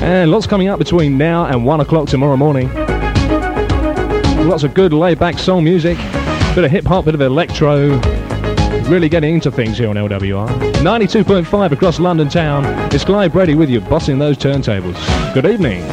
And lots coming up between now and 1 o'clock tomorrow morning. Lots of good laid-back soul music, bit of hip-hop, bit of electro, really getting into things here on LWR. 92.5 across London town. It's Clive Brady with you, bossing those turntables. Good evening.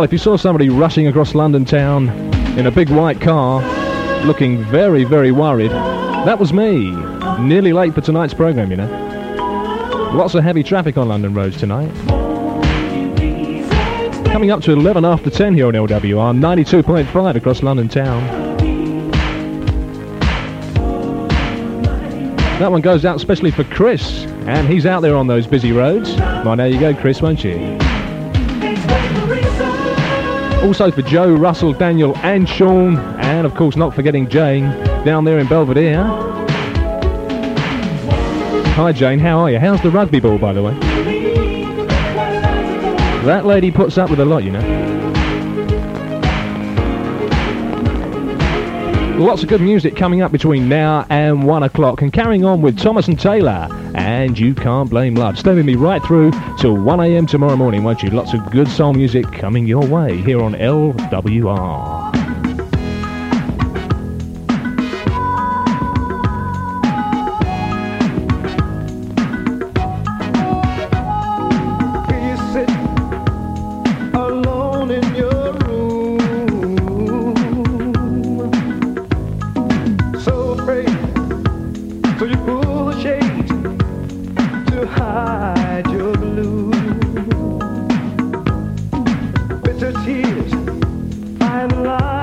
Well, if you saw somebody rushing across London town in a big white car, looking very, very worried, that was me. Nearly late for tonight's programme, you know. Lots of heavy traffic on London roads tonight. Coming up to 11 after 10 here on LWR, 92.5 across London town. That one goes out especially for Chris, and he's out there on those busy roads. Well, there you go, Chris, won't you? Also for Joe, Russell, Daniel and Sean, and of course not forgetting Jane, down there in Belvedere. Hi Jane, how are you? How's the rugby ball, by the way? That lady puts up with a lot, you know. Lots of good music coming up between now and 1 o'clock, and carrying on with Thomas and Taylor and You Can't Blame Love. Stay with me right through till 1 a.m. tomorrow morning, won't you? Lots of good soul music coming your way here on LWR. Tears find the light.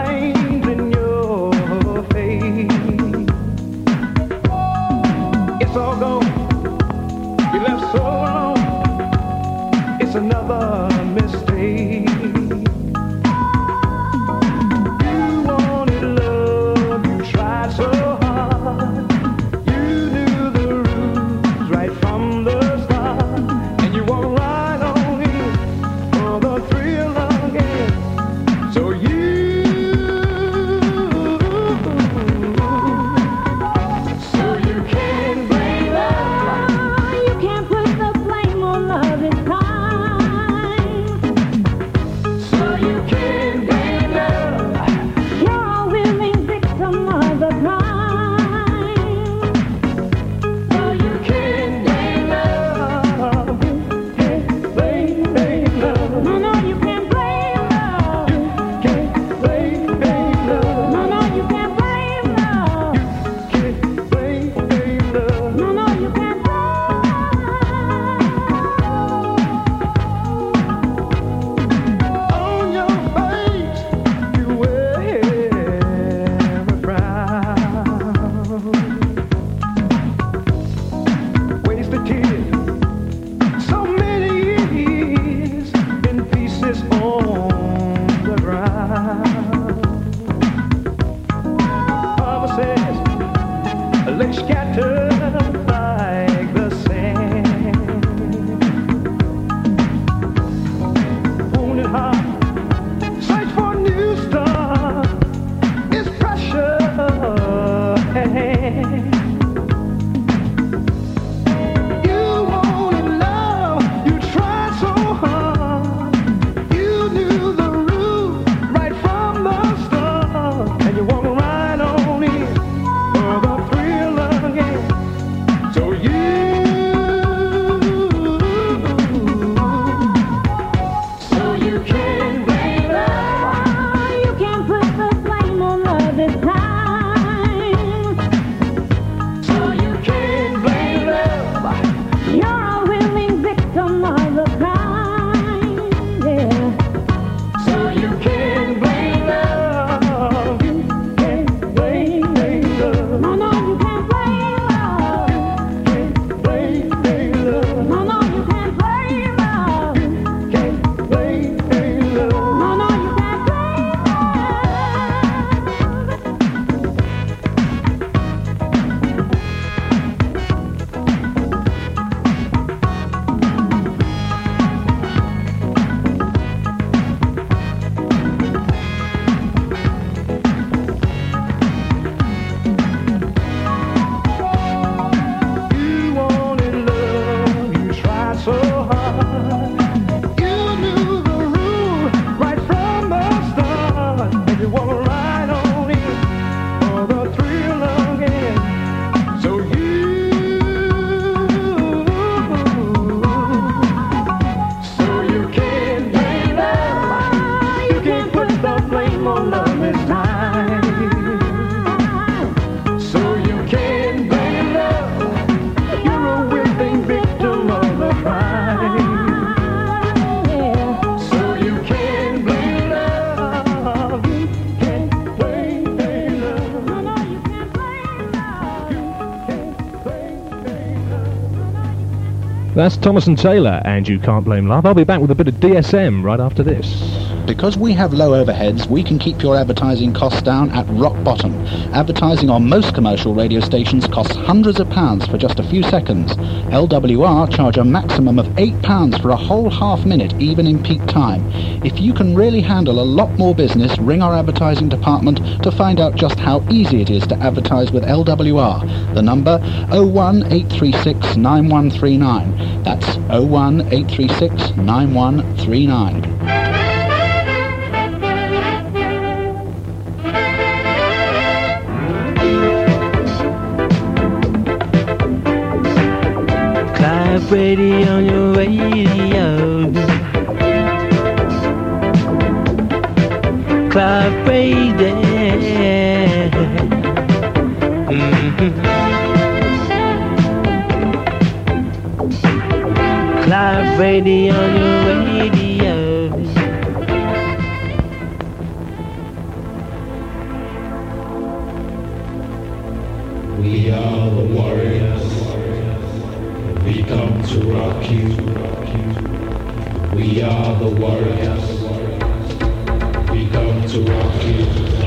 That's Thomas and Taylor, and You Can't Blame Love. I'll be back with a bit of DSM right after this. Because we have low overheads, we can keep your advertising costs down at rock bottom. Advertising on most commercial radio stations costs hundreds of pounds for just a few seconds. LWR charge a maximum of £8 for a whole half minute, even in peak time. If you can really handle a lot more business, ring our advertising department to find out just how easy it is to advertise with LWR. The number 01836 9139. That's 01836 9139. Brady on your radio. Clive Brady. Clive Brady on your radio. We are the warriors. We come to rock you. We are the warriors. We come to rock you.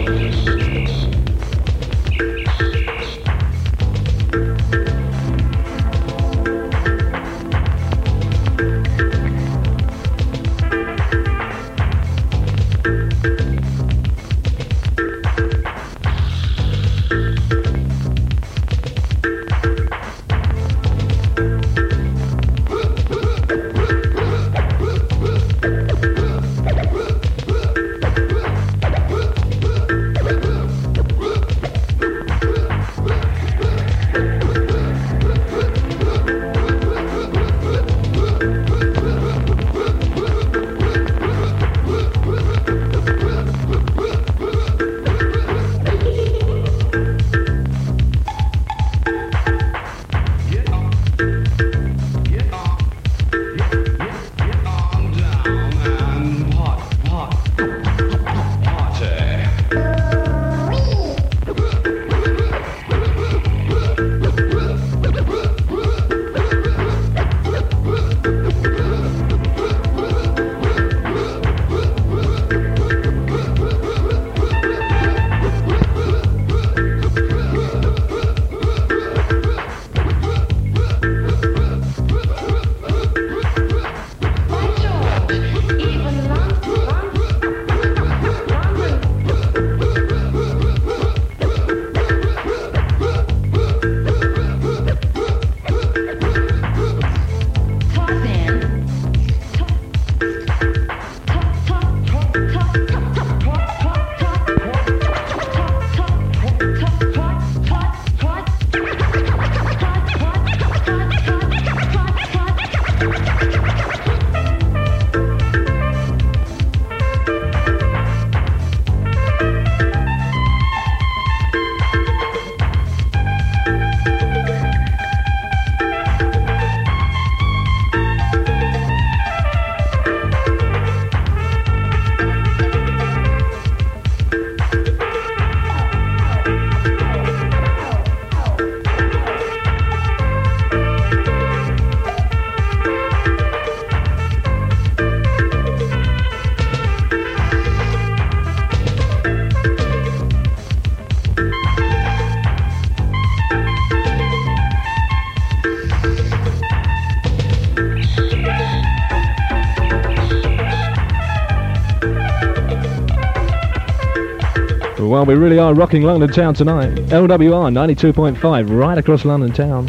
Well, we really are rocking London town tonight. LWR 92.5 right across London town.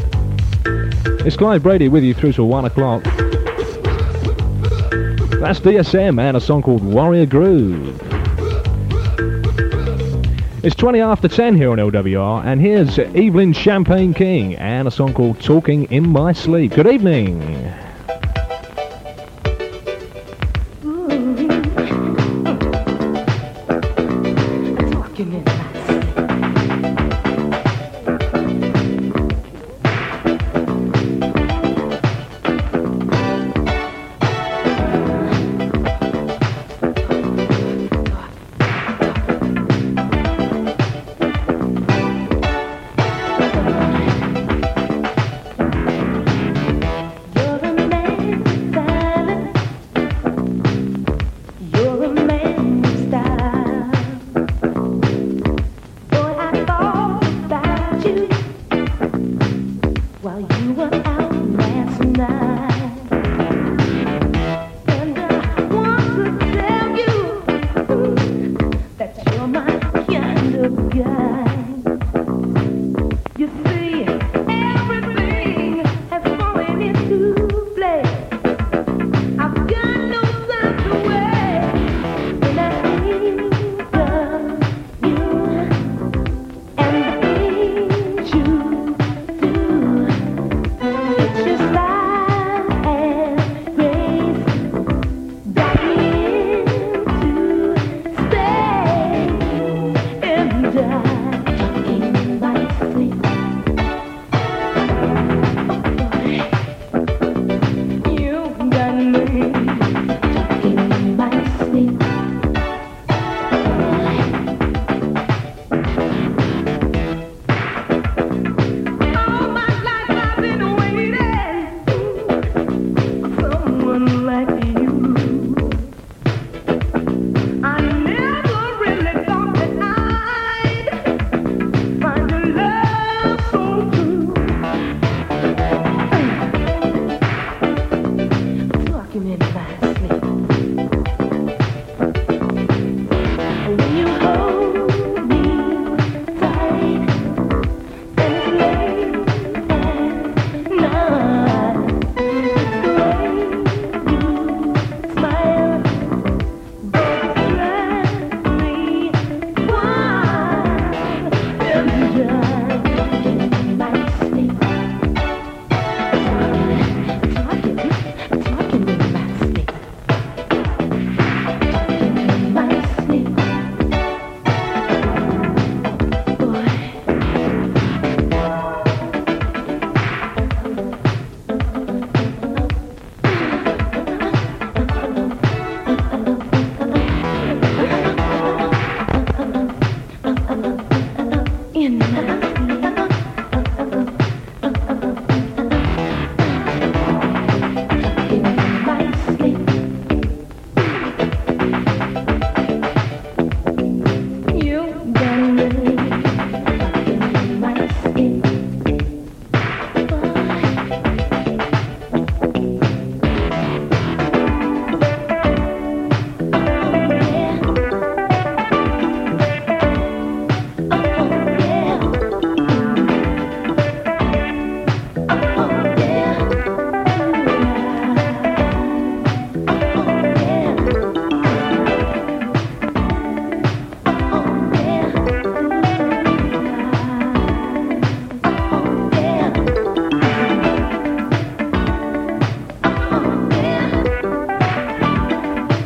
It's Clive Brady with you through till 1 o'clock. That's DSM and a song called Warrior Groove. It's 20 after 10 here on LWR, and here's Evelyn Champagne King and a song called Talking in My Sleep. Good evening. You're the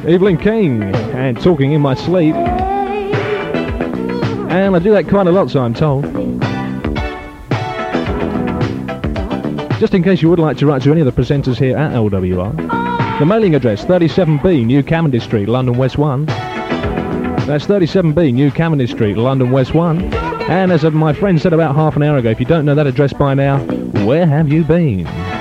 Evelyn King, and Talking in My Sleep. And I do that quite a lot, so I'm told. Just in case you would like to write to any of the presenters here at LWR. The mailing address, 37B, New Cavendish Street, London West 1. That's 37B, New Cavendish Street, London West 1. And as my friend said about half an hour ago, if you don't know that address by now, where have you been?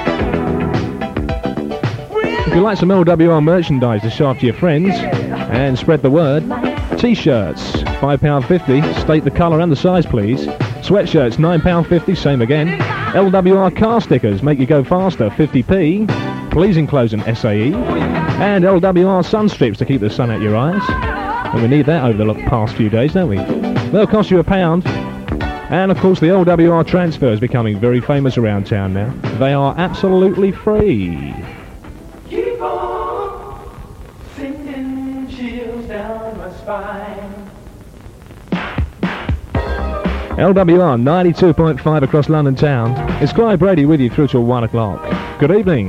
If you'd like some LWR merchandise to show off to your friends and spread the word, T-shirts, £5.50, state the colour and the size please. Sweatshirts, £9.50, same again. LWR car stickers, make you go faster, 50p. Please enclose an SAE. And LWR sun strips to keep the sun out your eyes. And we need that over the past few days, don't we? They'll cost you £1. And of course the LWR transfer is becoming very famous around town now. They are absolutely free. Keep on sending chills down my spine. LWR 92.5 across London town. It's Clive Brady with you through till 1 o'clock. Good evening.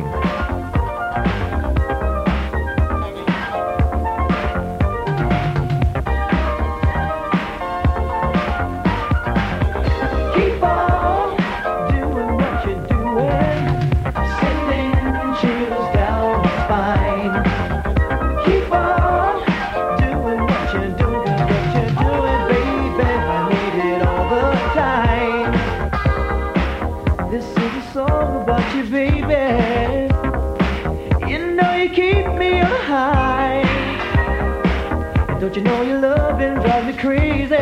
Keep on doing what you're doing, sending chills down my spine. Keep on doing what you're doing, baby. I need it all the time. This is a song about you, baby. You know you keep me on high. And don't you know your loving drives me crazy?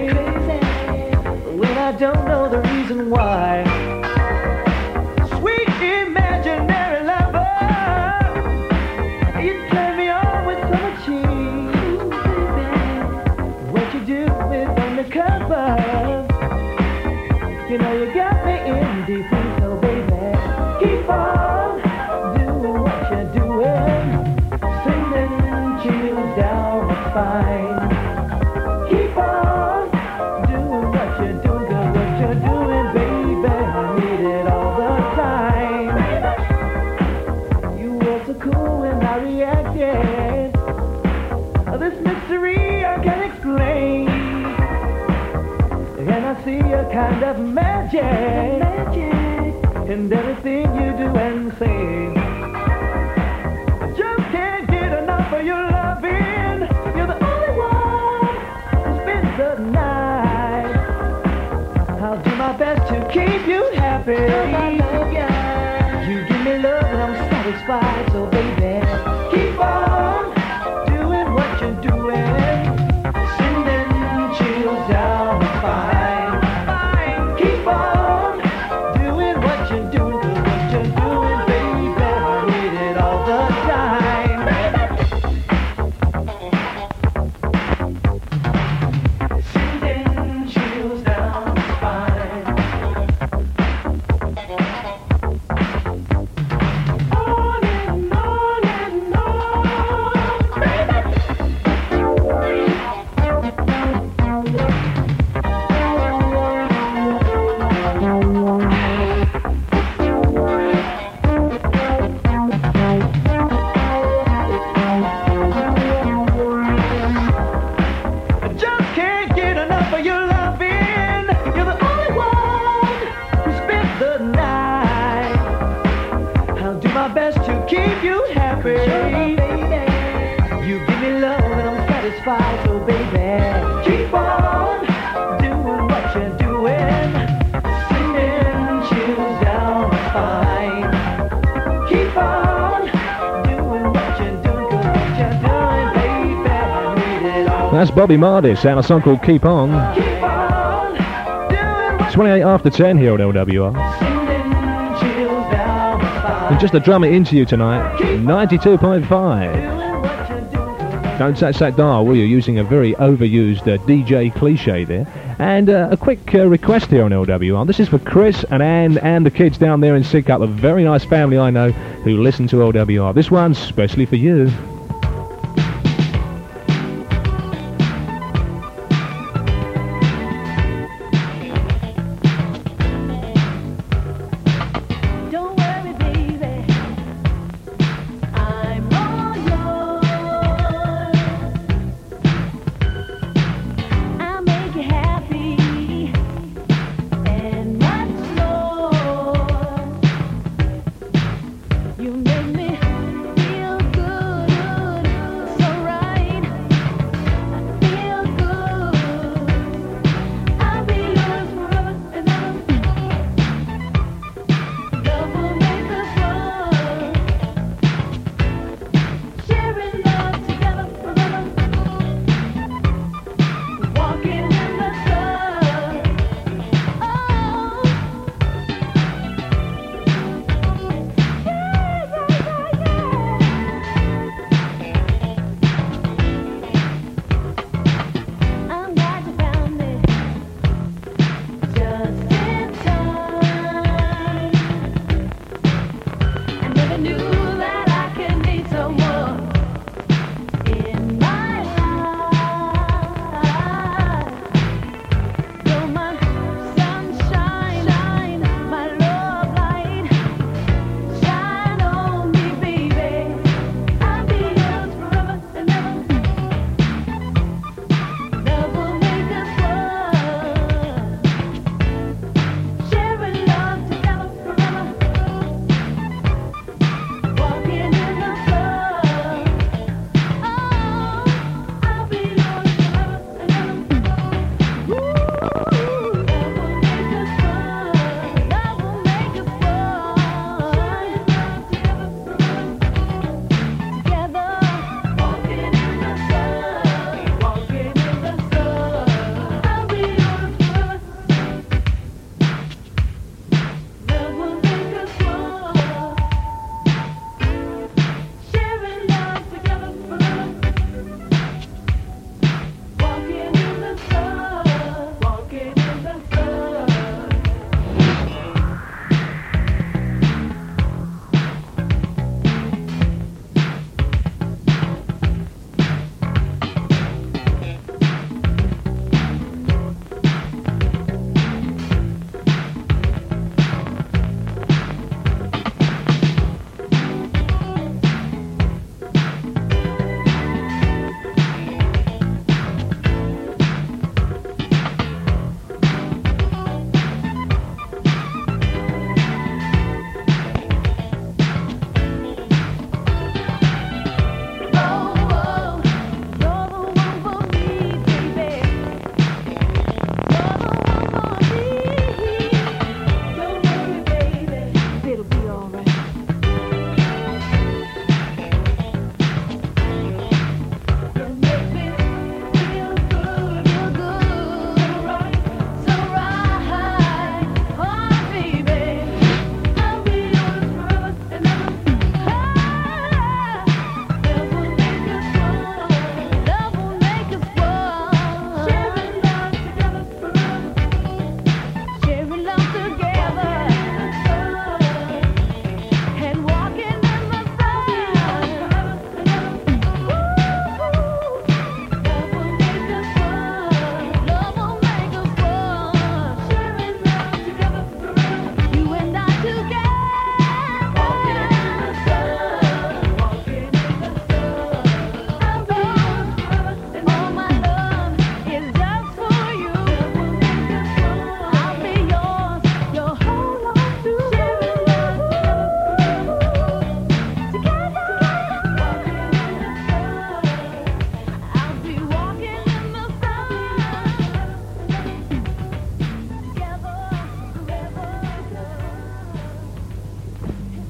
When I don't know the reason why. Sweet imaginary lover, you turn me on with so much cheese. What you do with undercover, you know you got me in deep, so baby, keep on doing what you're doing, sending chills down my spine. Keep on doing what you're doing, girl, what you're doing, baby. I need it all the time. You were so cool when I reacted. This mystery I can't explain. And I see a kind of magic in everything you do and say. I just can't get enough of your loving. You're the only one who spends the night. I'll do my best to keep you happy. You give me love and I'm satisfied. So baby, keep on doing what you're doing, sending chills down my spine. Keep on doing what you're doing, 'cause what you're doing, baby, I need it all the time. Sending chills down my spine. On and on and on, baby. I just can't get enough of your loving. You're the only one who spends the night. I'll do my best to keep you happy. You give me love and I'm satisfied. So baby, keep on doing what you're doing, sending chills down my spine. Keep on doing what you're doing, 'cause what you're doing, baby, I need it all. That's Bobby Mardis and a song called Keep On. Keep on doing what 28 after 10 here at LWR. sending chills down my spine. And just to drum it into you tonight, 92.5. Doing what you're doing. Don't touch that dial, will you? Using a very overused DJ cliche there. And a quick request here on LWR. This is for Chris and Anne and the kids down there in Sidcup, a very nice family I know who listen to LWR. This one's especially for you. Don't worry, baby, I'm all yours.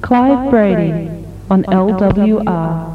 Clive Brady on LWR.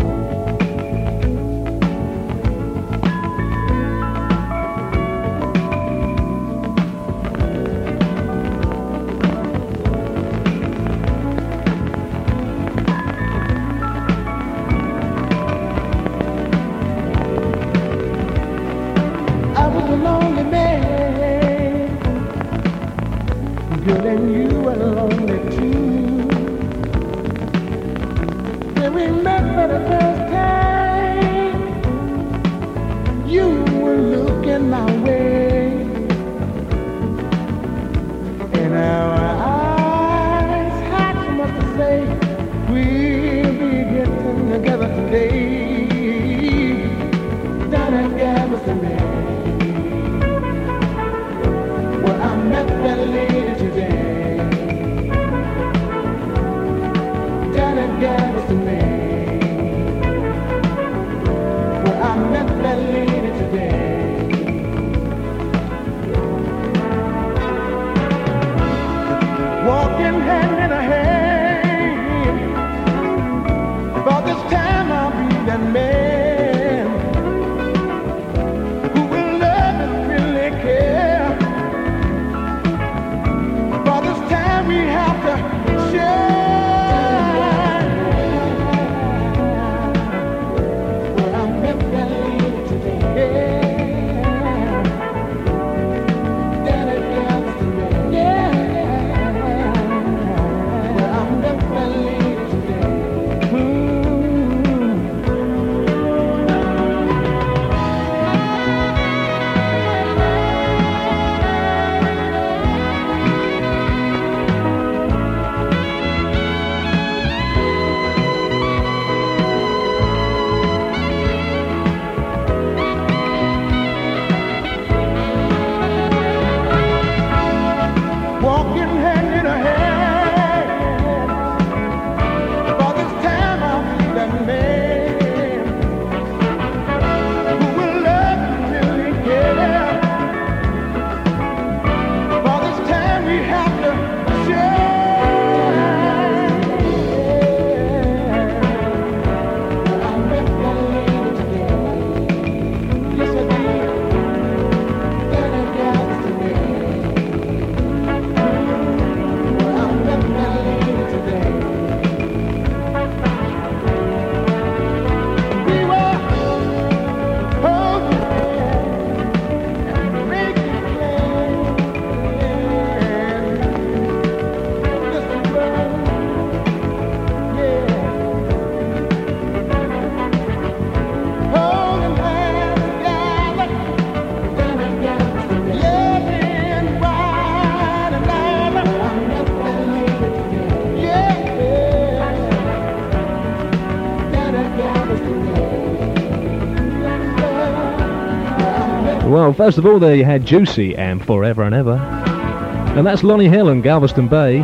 Well, first of all, there you had Juicy and Forever and Ever. And that's Lonnie Hill and Galveston Bay.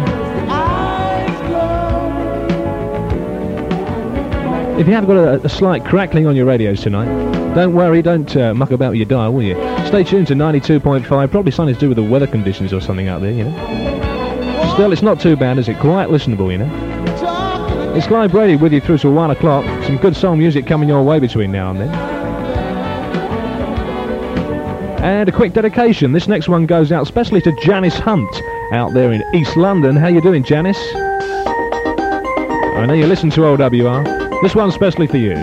If you have got a slight crackling on your radios tonight, don't worry, don't muck about with your dial, will you? Stay tuned to 92.5, probably something to do with the weather conditions or something out there, you know. Still, it's not too bad, is it? Quite listenable, you know. It's Clive Brady with you through till 1 o'clock. Some good soul music coming your way between now and then. And a quick dedication. This next one goes out especially to Janice Hunt out there in East London. How you doing, Janice? I know you listen to LWR. This one's especially for you.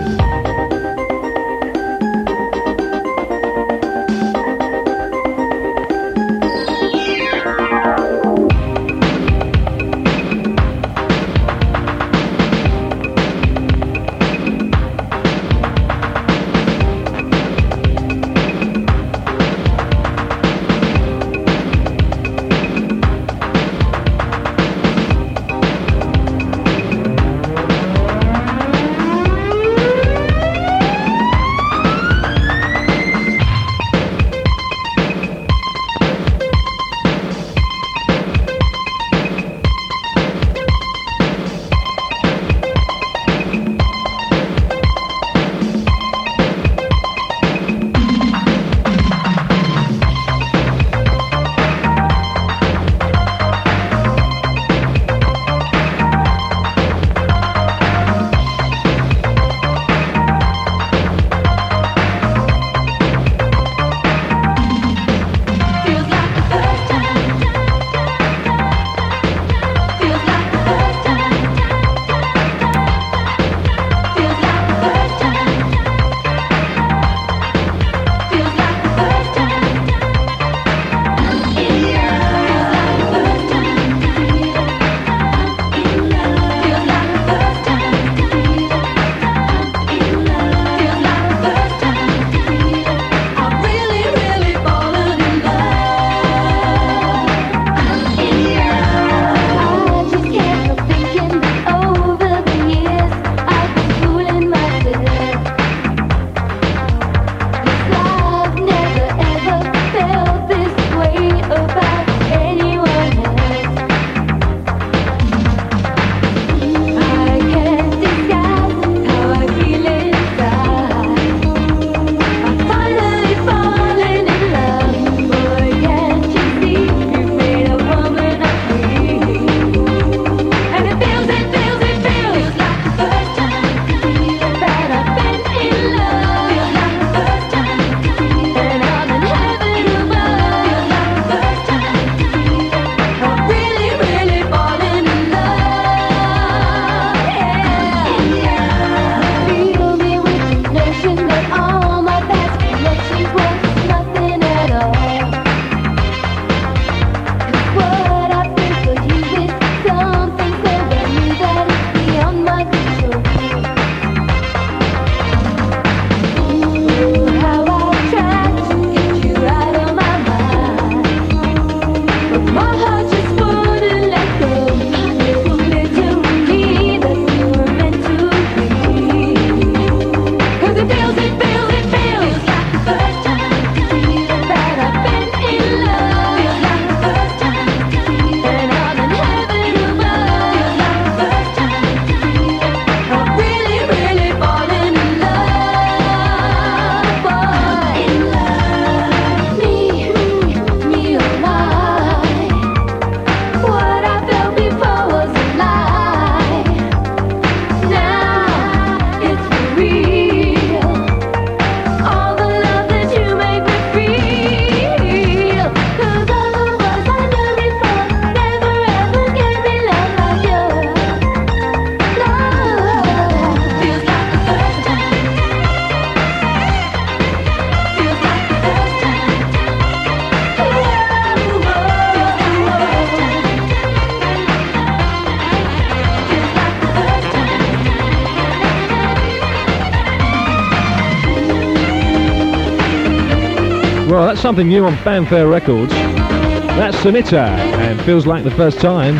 Well, that's something new on Fanfare Records. That's Sunita, and feels like the first time.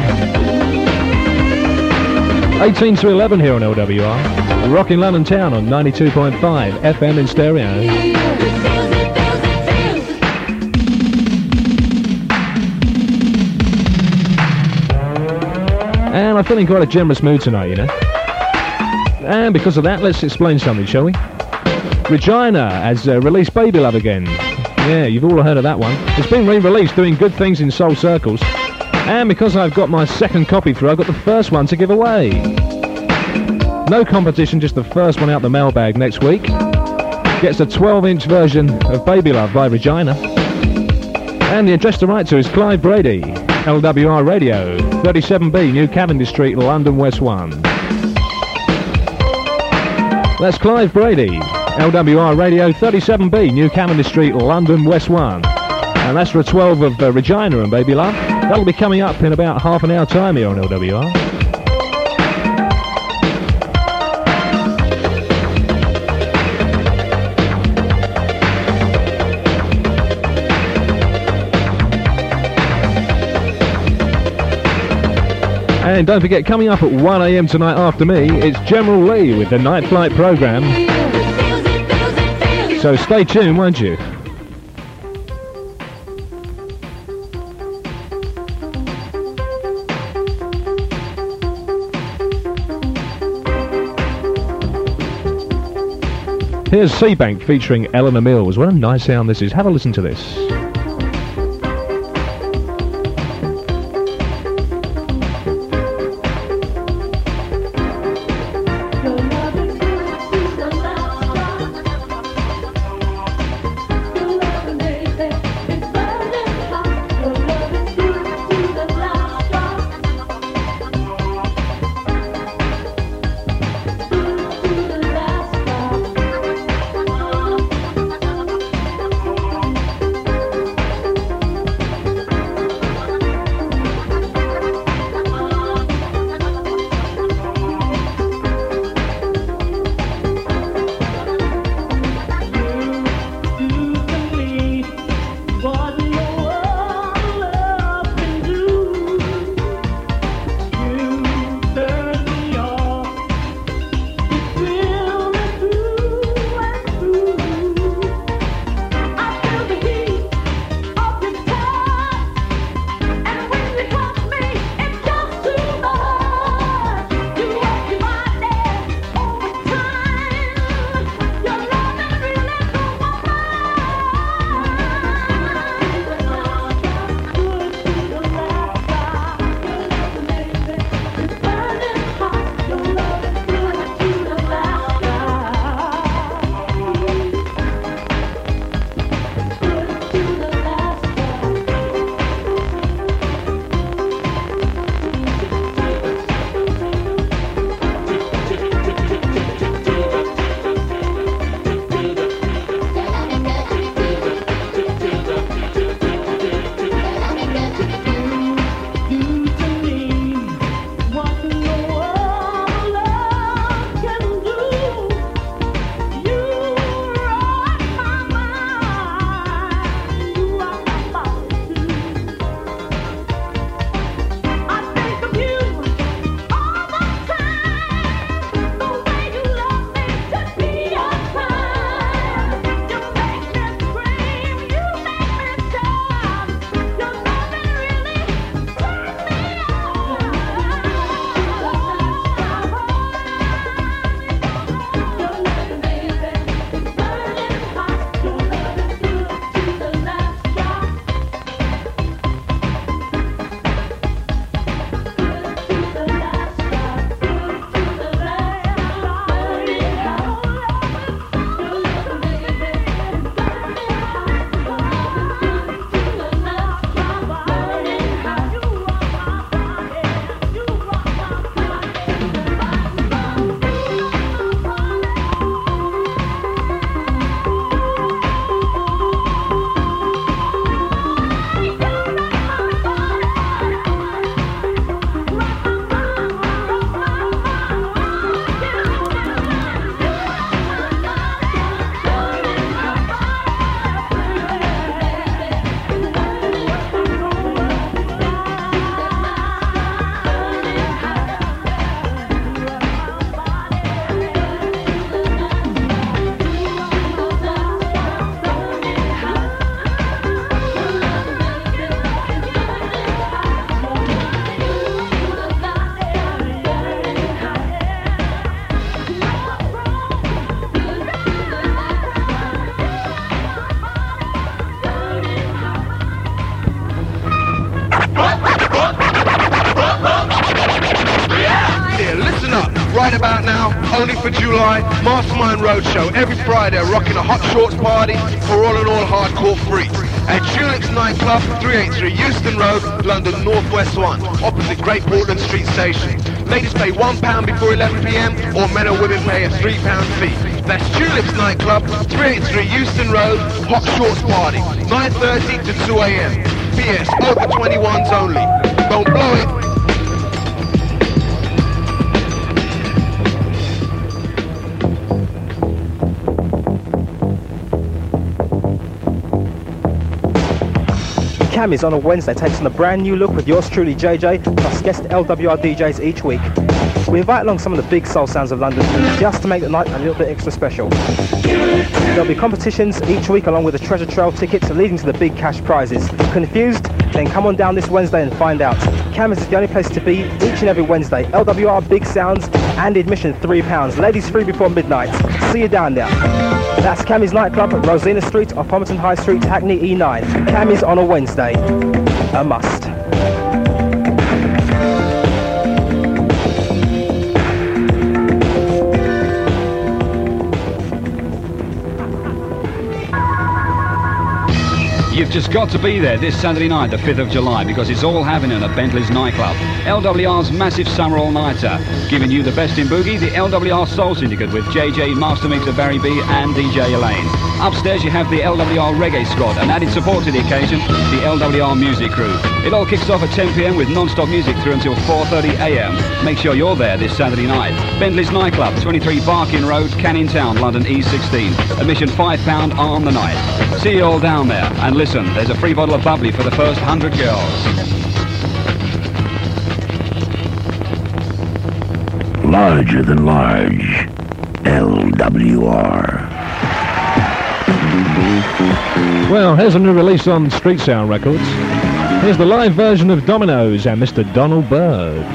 18 to 11 here on LWR. Rocking London Town on 92.5 FM in stereo. And I'm feeling quite a generous mood tonight, you know. And because of that, let's explain something, shall we? Regina has released Baby Love again. Yeah, you've all heard of that one. It's been re-released, doing good things in soul circles. And because I've got my second copy through, I've got the first one to give away. No competition, just the first one out the mailbag next week. Gets a 12-inch version of Baby Love by Regina. And the address to write to is Clive Brady, LWR Radio, 37B, New Cavendish Street, London West 1. That's Clive Brady, LWR Radio, 37B, New Cavendish Street, London West 1. And that's for a 12 of Regina and Baby Love. That'll be coming up in about half an hour time here on LWR. And don't forget, coming up at 1 AM tonight after me, it's General Lee with the Night Flight programme. So stay tuned, won't you? Here's Seabank featuring Eleanor Mills. What a nice sound this is. Have a listen to this. right about now, only for July, Mastermind Roadshow. Every Friday, rocking a hot shorts party for all and all hardcore freaks. At Tulip's Nightclub, 383 Euston Road, London Northwest 1, opposite Great Portland Street Station. Ladies pay £1 before 11 p.m, or men or women pay a £3 fee. That's Tulip's Nightclub, 383 Euston Road, hot shorts party, 9:30 to 2 a.m. PS, over 21s only. Don't blow it. Camis on a Wednesday takes on a brand new look with yours truly JJ, plus guest LWR DJs each week. We invite along some of the big soul sounds of London just to make the night a little bit extra special. There'll be competitions each week along with the treasure trail tickets leading to the big cash prizes. Confused? Then come on down this Wednesday and find out. Camis is the only place to be each and every Wednesday. LWR big sounds and admission £3. Ladies free before midnight. See you down there. That's Camis Nightclub at Rosina Street off Homerton High Street, Hackney E9. Camis on a Wednesday. A must. You've just got to be there this Saturday night, the 5th of July, because it's all happening at Bentley's Nightclub. LWR's massive summer all-nighter, giving you the best in boogie, the LWR Soul Syndicate with JJ, Master Mixer Barry B and DJ Elaine. Upstairs you have the LWR Reggae Squad, and added support to the occasion, the LWR Music Crew. It all kicks off at 10 p.m. with non-stop music through until 4:30 a.m. Make sure you're there this Saturday night. Bentley's Nightclub, 23 Barking Road, Canning Town, London E16. Admission £5 on the night. See you all down there, and listen, there's a free bottle of bubbly for the first 100 girls. Larger than large. LWR. Well, here's a new release on Street Sound Records. Here's the live version of Dominoes and Mr. Donald Byrd.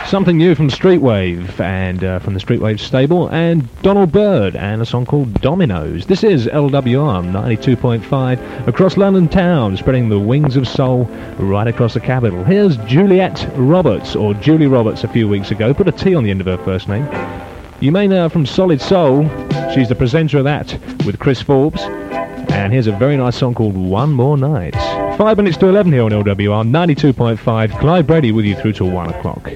Something new from Streetwave and from the Streetwave stable, and Donald Byrd and a song called Dominoes. This is LWR 92.5 across London town, spreading the wings of soul right across the capital. Here's Juliet Roberts, or Julie Roberts a few weeks ago. Put a T on the end of her first name. You may know her from Solid Soul. She's the presenter of that with Chris Forbes. And here's a very nice song called One More Night. 5 minutes to 11 here on LWR 92.5. Clive Brady with you through till 1 o'clock.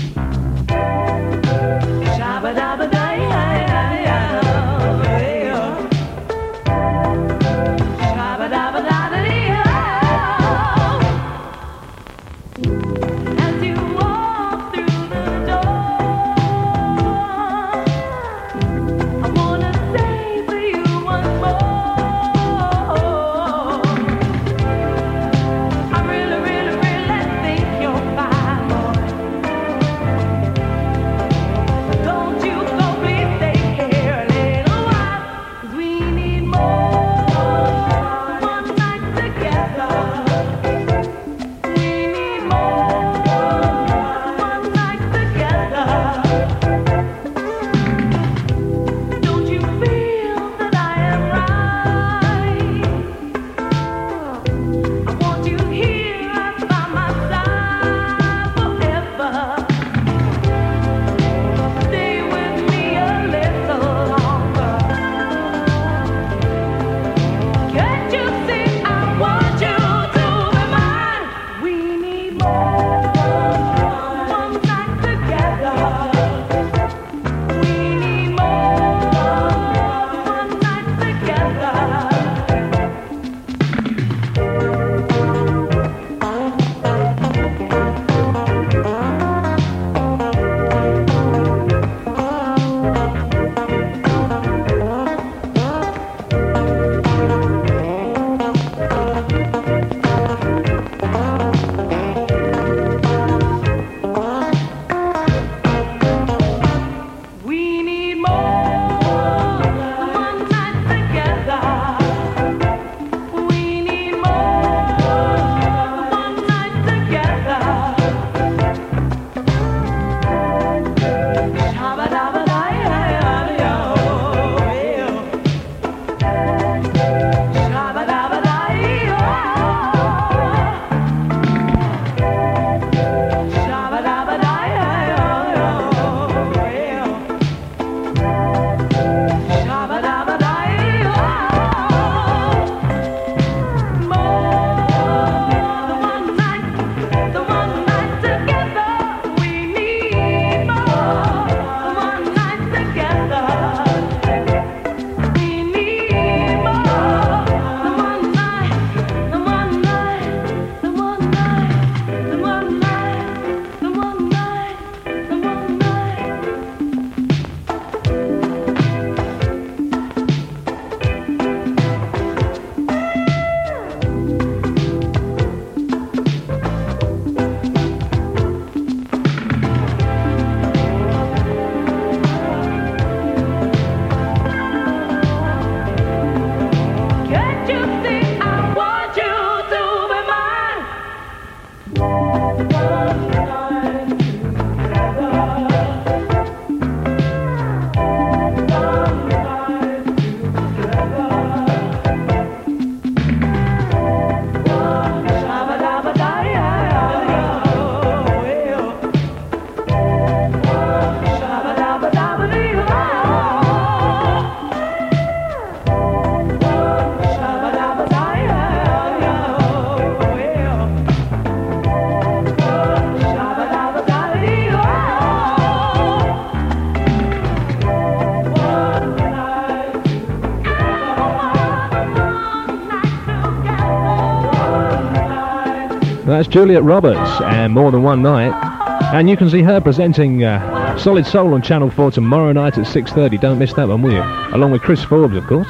That's Juliet Roberts and More Than One Night, and you can see her presenting Solid Soul on Channel 4 tomorrow night at 6:30. Don't miss that one, will you? Along with Chris Forbes, of course.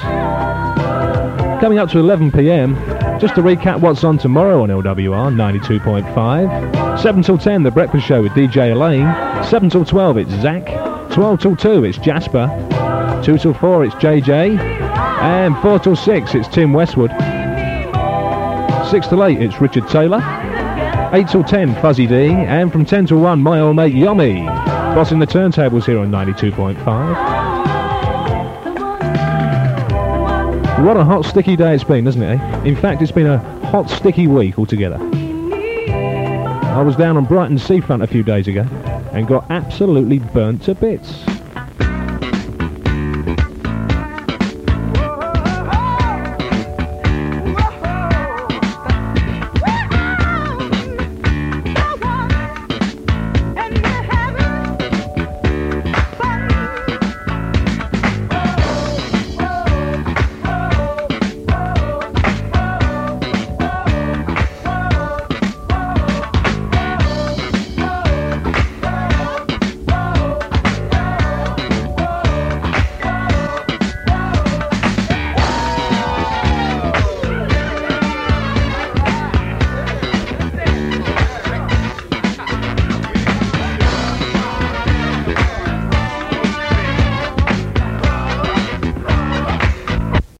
Coming up to 11 p.m, just to recap what's on tomorrow on LWR 92.5. 7 till 10, The Breakfast Show with DJ Elaine. 7 till 12, it's Zach. 12 till 2, it's Jasper. 2 till 4, it's JJ. And 4 till 6, it's Tim Westwood. 6 till 8, it's Richard Taylor. 8 till 10, Fuzzy D. And from 10 till 1, my old mate Yomi. Bossing the turntables here on 92.5. What a hot, sticky day it's been, isn't it, eh? In fact, it's been a hot, sticky week altogether. I was down on Brighton seafront a few days ago and got absolutely burnt to bits.